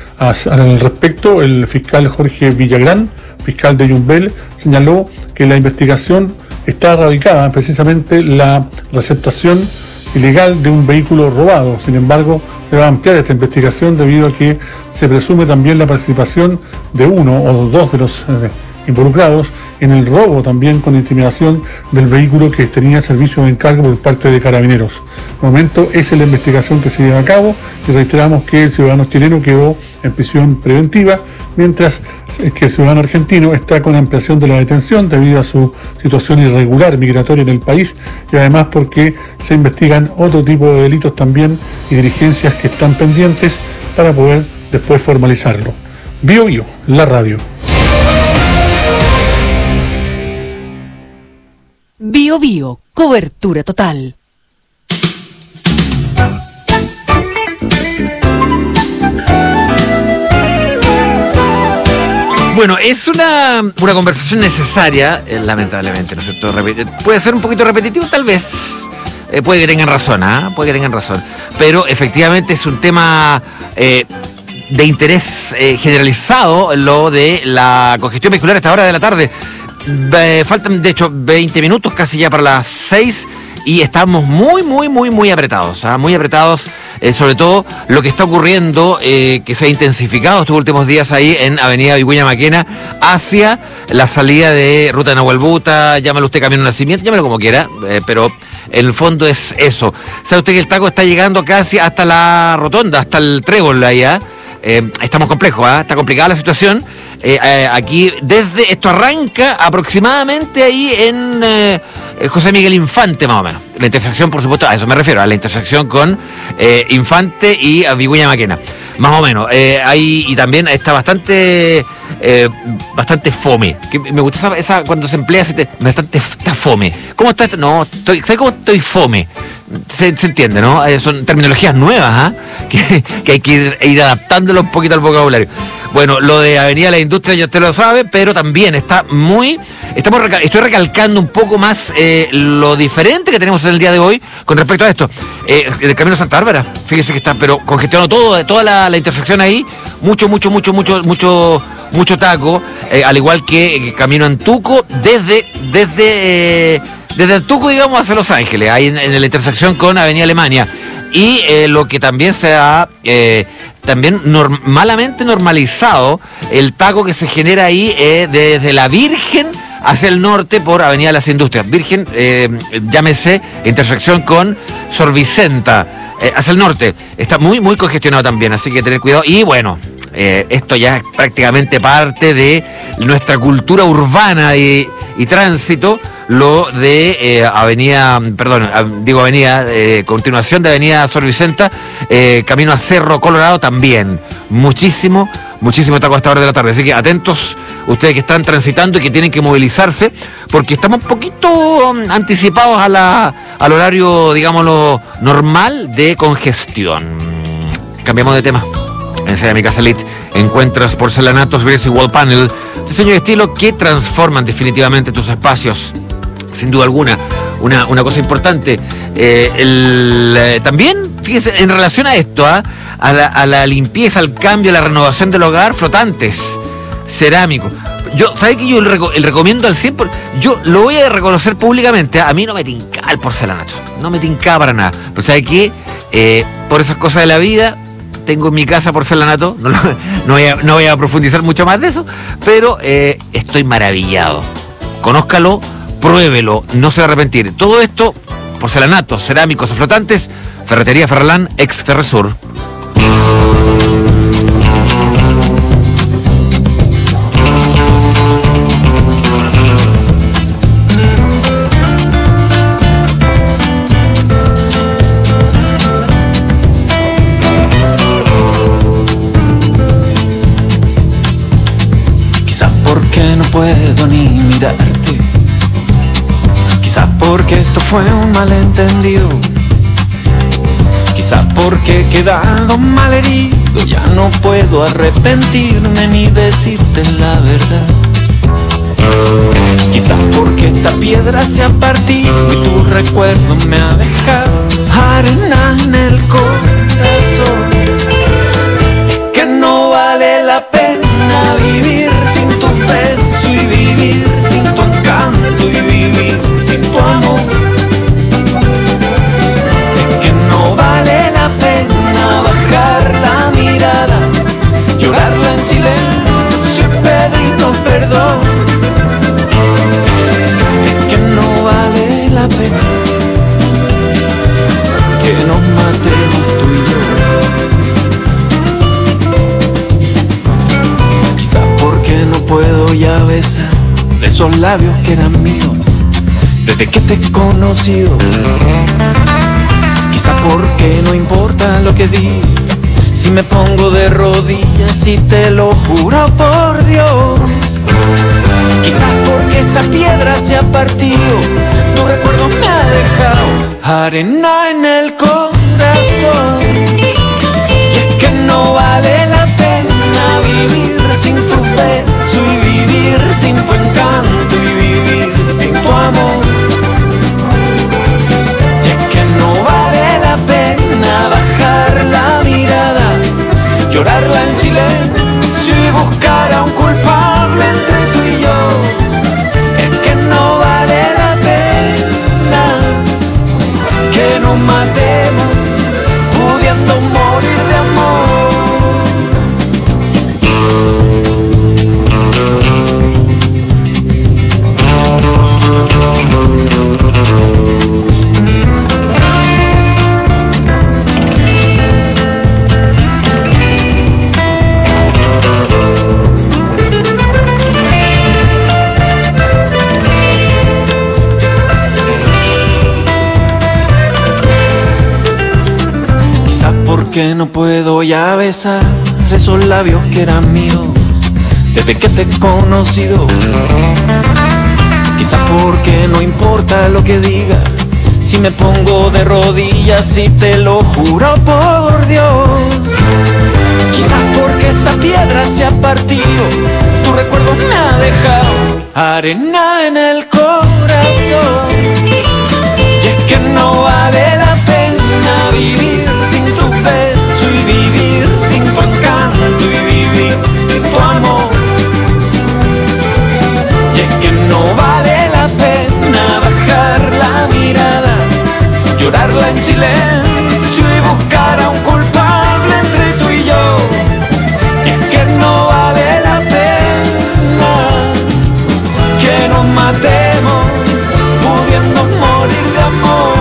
Al respecto, el fiscal Jorge Villagrán, fiscal de Yumbel, señaló que la investigación está radicada precisamente en la receptación ilegal de un vehículo robado. Sin embargo, se va a ampliar esta investigación debido a que se presume también la participación de uno o dos de los eh, involucrados en el robo también con intimidación del vehículo que tenía servicio de encargo por parte de carabineros. De momento, esa es la investigación que se lleva a cabo y reiteramos que el ciudadano chileno quedó en prisión preventiva, mientras que el ciudadano argentino está con ampliación de la detención debido a su situación irregular migratoria en el país y además porque se investigan otro tipo de delitos también y diligencias que están pendientes para poder después formalizarlo. Bio Bio, la radio. Bio Bio, cobertura total. Bueno, es una, una conversación necesaria, eh, lamentablemente, ¿no es cierto? Repet- puede ser un poquito repetitivo, tal vez. Eh, puede que tengan razón, ¿ah? ¿eh? Puede que tengan razón. Pero efectivamente es un tema eh, de interés eh, generalizado, lo de la congestión vehicular a esta hora de la tarde. Eh, faltan, de hecho, veinte minutos casi ya para las seis. Y estamos muy, muy, muy, muy apretados, ¿eh? muy apretados, eh, sobre todo lo que está ocurriendo, eh, que se ha intensificado estos últimos días ahí en Avenida Vicuña Maquena, hacia la salida de Ruta Nahuelbuta, llámalo usted Camino Nacimiento, llámalo como quiera, eh, pero en el fondo es eso. ¿Sabe usted que el taco está llegando casi hasta la rotonda, hasta el trébol allá? Eh, estamos complejos, ¿eh? Está complicada la situación. Eh, eh, aquí, desde esto arranca aproximadamente ahí en eh, José Miguel Infante, más o menos. La intersección, por supuesto, a eso me refiero, a la intersección con eh, Infante y Vicuña Maquena. Más o menos. Eh, ahí, y también está bastante eh, bastante fome. Que me gusta esa, esa cuando se emplea, se te, bastante está fome. ¿Cómo está? No, estoy, ¿sabes cómo estoy fome? Se, se entiende, ¿no? Eh, son terminologías nuevas, ¿eh? que, que hay que ir, ir adaptándolo un poquito al vocabulario. Bueno, lo de Avenida La Industria ya usted lo sabe, pero también está muy... Estamos recal- estoy recalcando un poco más eh, lo diferente que tenemos en el día de hoy con respecto a esto. Eh, el Camino Santa Bárbara, fíjese que está, pero congestionado todo, toda la, la intersección ahí, mucho, mucho, mucho, mucho, mucho, mucho taco, eh, al igual que eh, Camino Antuco, desde, desde, eh, desde Antuco, digamos, hacia Los Ángeles, ahí en, en la intersección con Avenida Alemania. Y eh, lo que también se ha eh, también norm- malamente normalizado el taco que se genera ahí eh, desde la Virgen hacia el norte por Avenida Las Industrias. Virgen, eh, llámese intersección con Sor Vicenta, eh, hacia el norte. Está muy, muy congestionado también, así que tener cuidado. Y bueno, eh, esto ya es prácticamente parte de nuestra cultura urbana y, y tránsito. Lo de eh, Avenida, perdón, digo Avenida, eh, continuación de Avenida Sor Vicenta, eh, camino a Cerro Colorado también. Muchísimo, muchísimo taco a esta hora de la tarde. Así que atentos ustedes que están transitando y que tienen que movilizarse, porque estamos un poquito anticipados a la, al horario, digámoslo, normal de congestión. Cambiamos de tema. En Cerámica Elite encuentras porcelanatos, Grease y Wall Panel, diseño y estilo que transforman definitivamente tus espacios. Sin duda alguna, una, una cosa importante, eh, el, eh, también fíjese, en relación a esto, ¿eh? a, la, a la limpieza, al cambio, a la renovación del hogar, flotantes, cerámicos. Yo, ¿sabe que yo el, reco- el recomiendo al cien por ciento? Yo lo voy a reconocer públicamente. A mí no me tincaba el porcelanato. No me tincaba para nada. Pero ¿sabe qué? Eh, por esas cosas de la vida, tengo en mi casa porcelanato. No, lo, no, voy, a, no voy a profundizar mucho más de eso. Pero eh, estoy maravillado. Conózcalo, pruébelo, no se va a arrepentir. Todo esto, porcelanatos, cerámicos o flotantes, Ferretería Ferralán, ex Ferresur. Porque no puedo ni mirarte, quizás porque esto fue un malentendido, quizás porque he quedado mal herido, ya no puedo arrepentirme ni decirte la verdad, quizás porque esta piedra se ha partido y tu recuerdo me ha dejado arena en el corazón. Es que no vale la pena vivir sin tu beso y vivir sin tu encanto y vivir sin tu amor. Es que no vale la pena bajar la mirada, llorarla en silencio y pedirnos perdón. Es que no vale la pena que nos matemos tú y yo. Que no puedo ya besar esos labios que eran míos desde que te he conocido. Quizá porque no importa lo que diga, si me pongo de rodillas y te lo juro por Dios. Quizás porque esta piedra se ha partido, tu recuerdo me ha dejado arena en el corazón. Y es que no vale la pena vivir sin tu beso y vivir sin tu encanto y vivir sin tu amor. Y es que no vale la pena bajar la mirada, llorarla en silencio y buscar a un culpable entre tú y yo. Es que no vale la pena que nos matemos pudiendo morir de amor. Porque no puedo ya besar esos labios que eran míos desde que te he conocido. Quizás porque no importa lo que diga, si me pongo de rodillas y te lo juro por Dios. Quizás porque esta piedra se ha partido, tu recuerdo me ha dejado arena en el corazón. Y es que no vale la pena vivir sin tu beso y vivir sin tu encanto y vivir sin tu amor. Y es que no vale la pena bajar la mirada, llorarla en silencio y buscar a un culpable entre tú y yo. Y es que no vale la pena que nos matemos pudiendo morir de amor.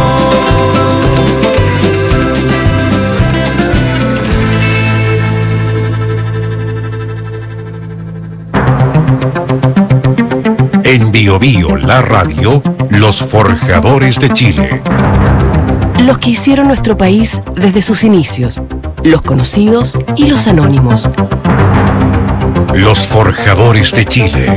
En Bio Bio, la radio, los forjadores de Chile. Los que hicieron nuestro país desde sus inicios, los conocidos y los anónimos. Los forjadores de Chile.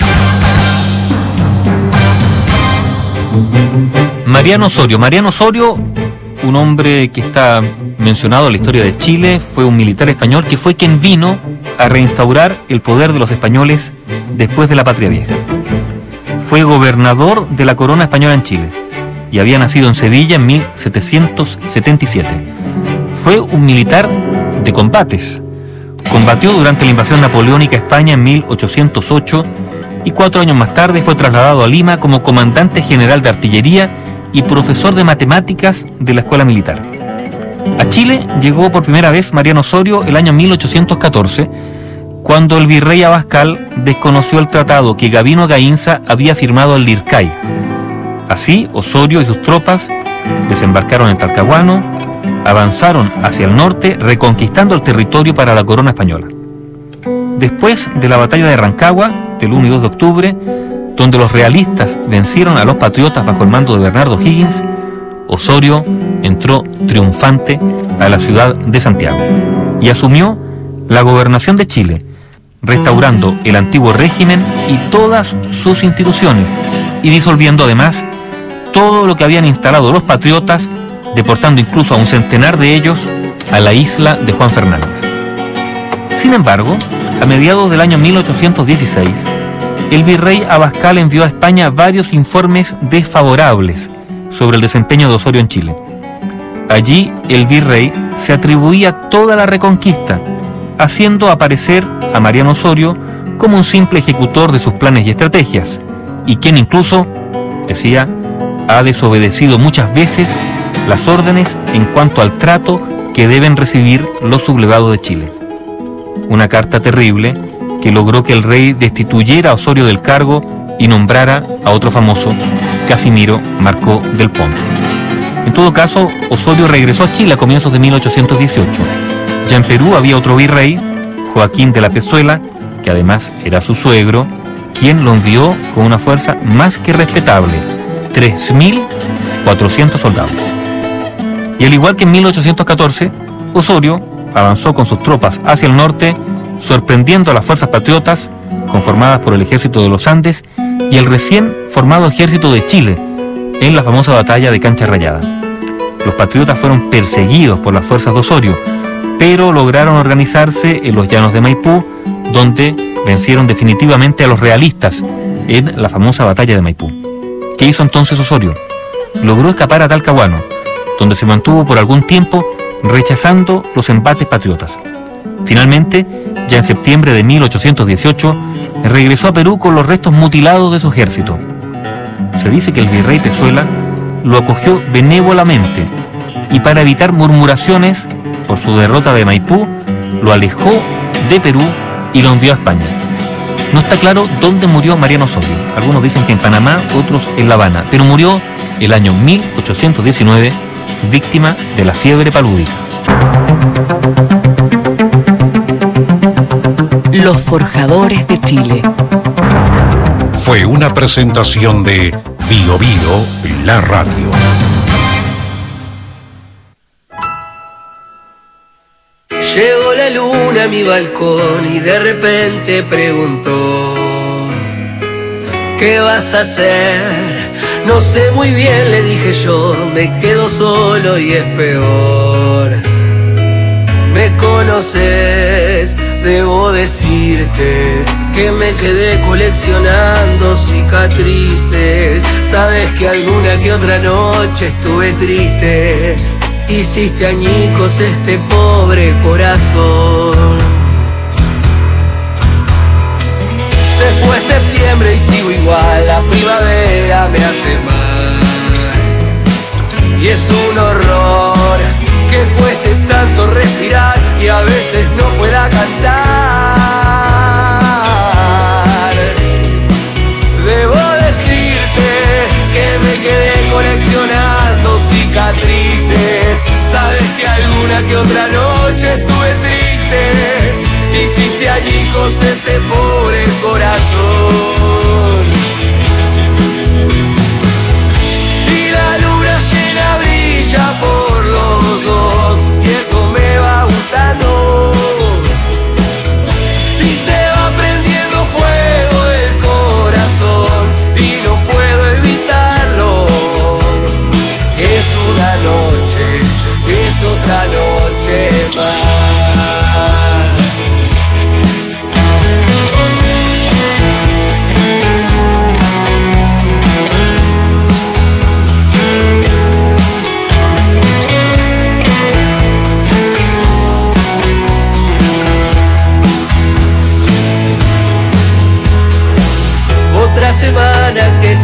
Mariano Osorio. Mariano Osorio, un hombre que está mencionado en la historia de Chile, fue un militar español que fue quien vino a reinstaurar el poder de los españoles después de la Patria Vieja. Fue gobernador de la corona española en Chile y había nacido en Sevilla en mil setecientos setenta y siete. fue un militar de combates. Combatió durante la invasión napoleónica a España en mil ochocientos ocho y cuatro años más tarde fue trasladado a Lima como comandante general de artillería y profesor de matemáticas de la escuela militar. A Chile llegó por primera vez Mariano Osorio el año mil ochocientos catorce, cuando el virrey Abascal desconoció el tratado que Gabino Gainza había firmado en Lircay. Así, Osorio y sus tropas desembarcaron en Talcahuano, avanzaron hacia el norte, reconquistando el territorio para la corona española. Después de la batalla de Rancagua, del uno y dos de octubre, donde los realistas vencieron a los patriotas bajo el mando de Bernardo Higgins, Osorio entró triunfante a la ciudad de Santiago y asumió la gobernación de Chile, restaurando el antiguo régimen y todas sus instituciones y disolviendo además todo lo que habían instalado los patriotas, deportando incluso a un centenar de ellos a la isla de Juan Fernández. Sin embargo, a mediados del año mil ochocientos dieciséis, el virrey Abascal envió a España varios informes desfavorables sobre el desempeño de Osorio en Chile. Allí, el virrey se atribuía toda la reconquista, haciendo aparecer a Mariano Osorio como un simple ejecutor de sus planes y estrategias, y quien incluso, decía, ha desobedecido muchas veces las órdenes en cuanto al trato que deben recibir los sublevados de Chile. Una carta terrible que logró que el rey destituyera a Osorio del cargo y nombrara a otro famoso, Casimiro Marcó del Ponte. En todo caso, Osorio regresó a Chile a comienzos de mil ochocientos dieciocho. Ya en Perú había otro virrey, Joaquín de la Pezuela, que además era su suegro, quien lo envió con una fuerza más que respetable, tres mil cuatrocientos soldados. Y al igual que en mil ochocientos catorce, Osorio avanzó con sus tropas hacia el norte, sorprendiendo a las fuerzas patriotas conformadas por el Ejército de los Andes y el recién formado Ejército de Chile en la famosa batalla de Cancha Rayada. Los patriotas fueron perseguidos por las fuerzas de Osorio, pero lograron organizarse en los llanos de Maipú, donde vencieron definitivamente a los realistas en la famosa batalla de Maipú. ¿Qué hizo entonces Osorio? Logró escapar a Talcahuano, donde se mantuvo por algún tiempo rechazando los embates patriotas. Finalmente, ya en septiembre de mil ochocientos dieciocho, regresó a Perú con los restos mutilados de su ejército. Se dice que el virrey Pezuela lo acogió benévolamente y para evitar murmuraciones por su derrota de Maipú, lo alejó de Perú y lo envió a España. No está claro dónde murió Mariano Osorio. Algunos dicen que en Panamá, otros en La Habana, pero murió el año mil ochocientos diecinueve, víctima de la fiebre palúdica. Los Forjadores de Chile. Fue una presentación de Bio Bio, la radio. Llegó la luna a mi balcón y de repente preguntó: ¿qué vas a hacer? No sé muy bien, le dije yo, me quedo solo y es peor. Me conoces, debo decirte que me quedé coleccionando cicatrices. Sabes que alguna que otra noche estuve triste. Hiciste añicos este pobre corazón. Se fue septiembre y sigo igual, la primavera me hace mal. Y es un horror que cueste tanto respirar y a veces no pueda cantar. Debo decirte que me quedé coleccionando cicatrices. Sabes que alguna que otra noche estuve triste. Hiciste añicos este pobre corazón. Y la luna llena brilla por los dos y eso me va gustando.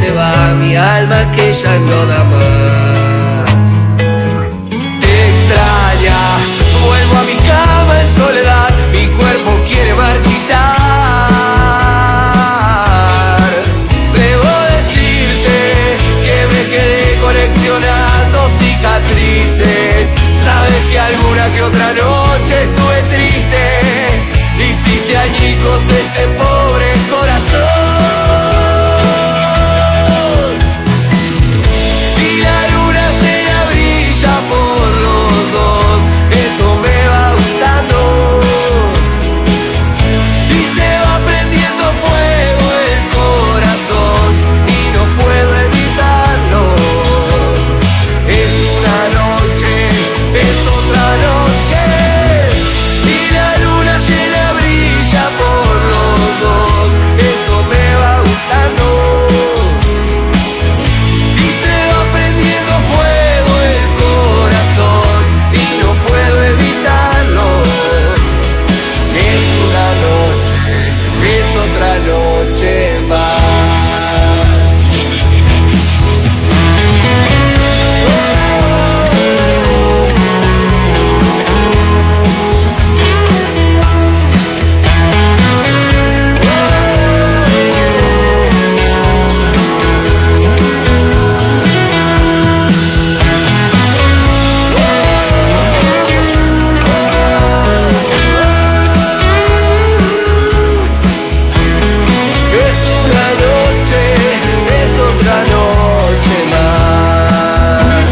se va mi alma que ya no da más. Te extraña, vuelvo a mi cama en soledad, mi cuerpo quiere marchitar. Debo decirte que me quedé coleccionando cicatrices. Sabes que alguna que otra noche estuve triste, hiciste añicos este pobre corazón. Y la luna llena brilla por los dos, eso me va gustando. Y se va prendiendo fuego el corazón y no puedo evitarlo. Es una noche, es otra noche, y la luna llena brilla por los dos, eso me va gustando. Y se va prendiendo fuego el corazón y no puedo evitarlo. Es una noche, es otra noche más. Es una noche, es otra noche más.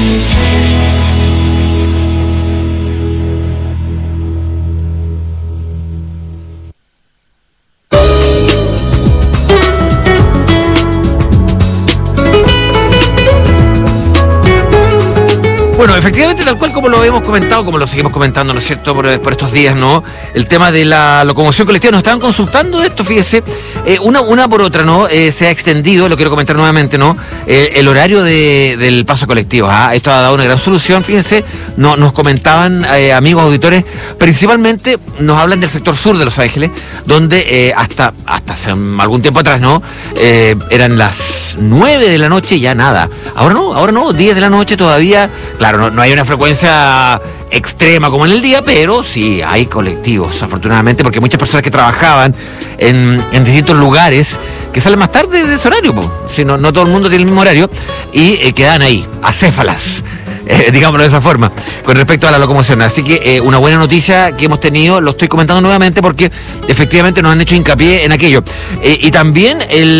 Bueno, efectivamente, tal cual como lo hemos comentado, como lo seguimos comentando, ¿no es cierto?, por, por estos días, ¿no? El tema de la locomoción colectiva, nos estaban consultando de esto, fíjese, eh, una, una por otra, ¿no? Eh, se ha extendido, lo quiero comentar nuevamente, ¿no? Eh, el horario de, del paso colectivo, ¿ah? Esto ha dado una gran solución, fíjense, no, nos comentaban eh, amigos auditores, principalmente nos hablan del sector sur de Los Ángeles, donde eh, hasta, hasta hace algún tiempo atrás, ¿no? Eh, eran las nueve de la noche y ya nada. Ahora no, ahora no, diez de la noche todavía, claro, no, no hay una frecuencia extrema como en el día, pero sí hay colectivos, afortunadamente, porque muchas personas que trabajaban en, en distintos lugares que salen más tarde de ese horario, po. Si no, no todo el mundo tiene el mismo horario, y eh, quedan ahí, acéfalas, eh, digámoslo de esa forma, con respecto a la locomoción. Así que eh, una buena noticia que hemos tenido, lo estoy comentando nuevamente porque efectivamente nos han hecho hincapié en aquello. Eh, y también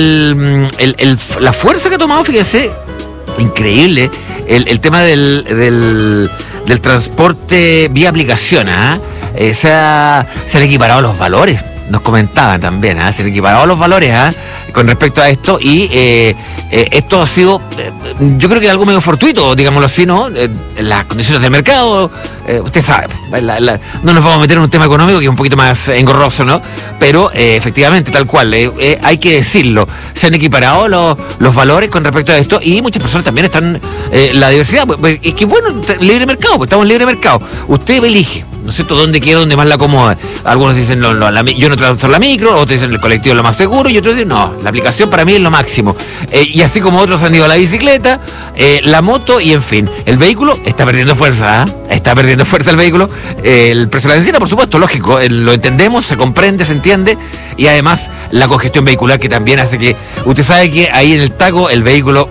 el, el, el, la fuerza que ha tomado, fíjese, increíble, el, el tema del, del, del transporte vía aplicación, ¿ah? Eh, se, ha, se han equiparado los valores, nos comentaban también, ¿ah? Se han equiparado los valores, ¿ah? Con respecto a esto, y eh, eh, esto ha sido, eh, yo creo que algo medio fortuito, digámoslo así, ¿no? Eh, las condiciones del mercado, eh, usted sabe, la, la, no nos vamos a meter en un tema económico que es un poquito más engorroso, ¿no? Pero eh, efectivamente, tal cual, eh, eh, hay que decirlo, se han equiparado los, los valores con respecto a esto, y muchas personas también están, eh, la diversidad, pues, es que bueno, libre mercado, pues estamos en libre mercado, usted elige, ¿no es cierto?, dónde quiera, dónde más la acomoda. Algunos dicen, lo, lo, la, yo no trato de usar la micro, otros dicen el colectivo es lo más seguro, y otros dicen, no, la aplicación para mí es lo máximo. Eh, y así como otros han ido a la bicicleta, eh, la moto, y en fin, el vehículo está perdiendo fuerza, ¿eh? Está perdiendo fuerza el vehículo. Eh, el precio de la benzina, por supuesto, lógico, eh, lo entendemos, se comprende, se entiende, y además la congestión vehicular, que también hace que, usted sabe que ahí en el taco, el vehículo,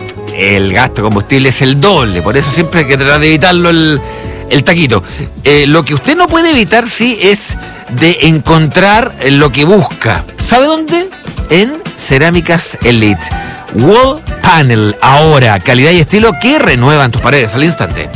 el gasto de combustible es el doble, por eso siempre hay que tratar de evitarlo el... el taquito. Eh, lo que usted no puede evitar, sí, es de encontrar lo que busca. ¿Sabe dónde? En Cerámicas Elite. Wall Panel. Ahora, calidad y estilo que renuevan tus paredes al instante.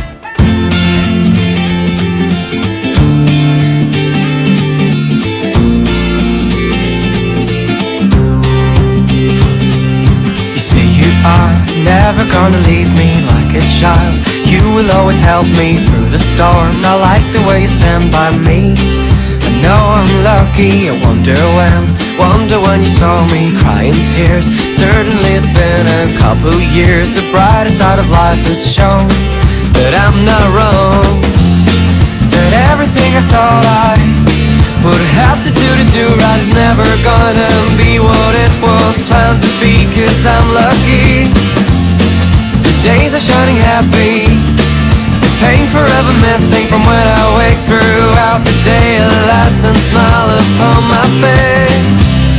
You say you are never gonna leave me like a child. You will always help me through the storm. I like the way you stand by me. I know I'm lucky, I wonder when Wonder when you saw me crying tears. Certainly it's been a couple years. The brighter side of life has shown that I'm not wrong, that everything I thought I would have to do to do right is never gonna be what it was planned to be, cause I'm lucky. The days are shining happy, the pain forever missing from when I wake throughout the day, a lasting smile upon my face.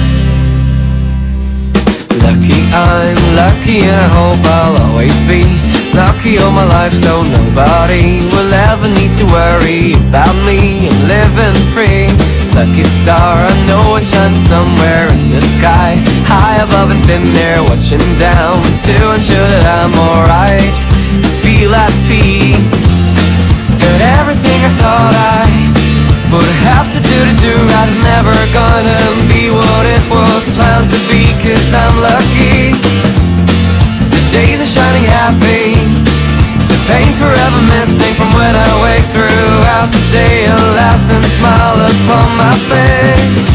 Lucky, I'm lucky, and I hope I'll always be lucky all my life, so nobody will ever need to worry about me. I'm living free. Lucky star, I know it shines somewhere in the sky, high above and thin there, watching down to ensure that I'm alright. Feel at peace, that everything I thought I would have to do to do right is never gonna be what it was planned to be, cause I'm lucky. The days are shining happy, the pain forever missing from when I wake throughout the day, a lasting smile upon my face.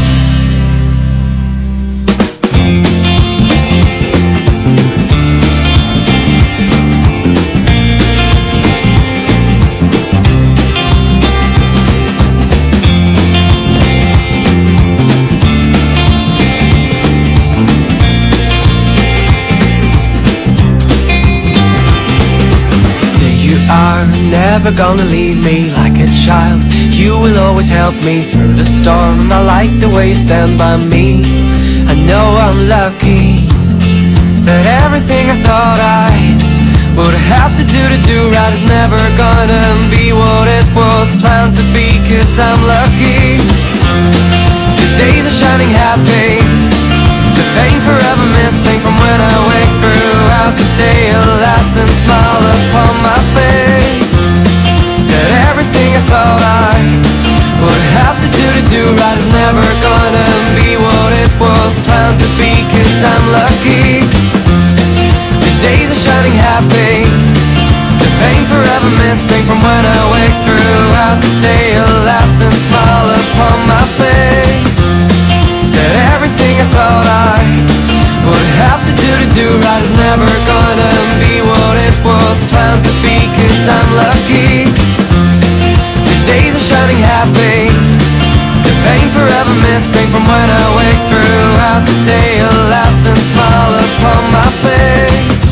Are never gonna leave me like a child. You will always help me through the storm. I like the way you stand by me. I know I'm lucky that everything I thought I would have to do to do right is never gonna be what it was planned to be, cause I'm lucky. The days are shining happy, the pain forever missing from when I wake throughout the day, a lasting smile upon my face. That everything I thought I would have to do to do right is never gonna be what it was planned to be, cause I'm lucky. The days are shining happy, the pain forever missing from when I wake throughout the day, a lasting smile upon my face. That everything I thought I would have to do to do right is never gonna be what it was planned to be, cause I'm lucky. The days are shining happy, the pain forever missing from when I wake throughout the day, a lasting smile upon my face.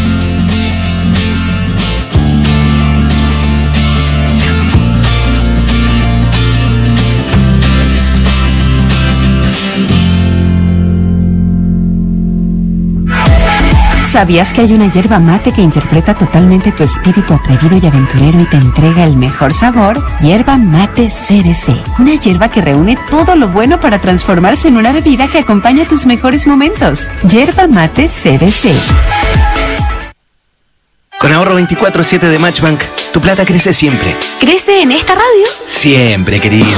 ¿Sabías que hay una hierba mate que interpreta totalmente tu espíritu atrevido y aventurero y te entrega el mejor sabor? Hierba Mate C B C. Una hierba que reúne todo lo bueno para transformarse en una bebida que acompaña tus mejores momentos. Hierba Mate C B C. Con ahorro veinticuatro siete de Matchbank, tu plata crece siempre. ¿Crece en esta radio? Siempre, querido.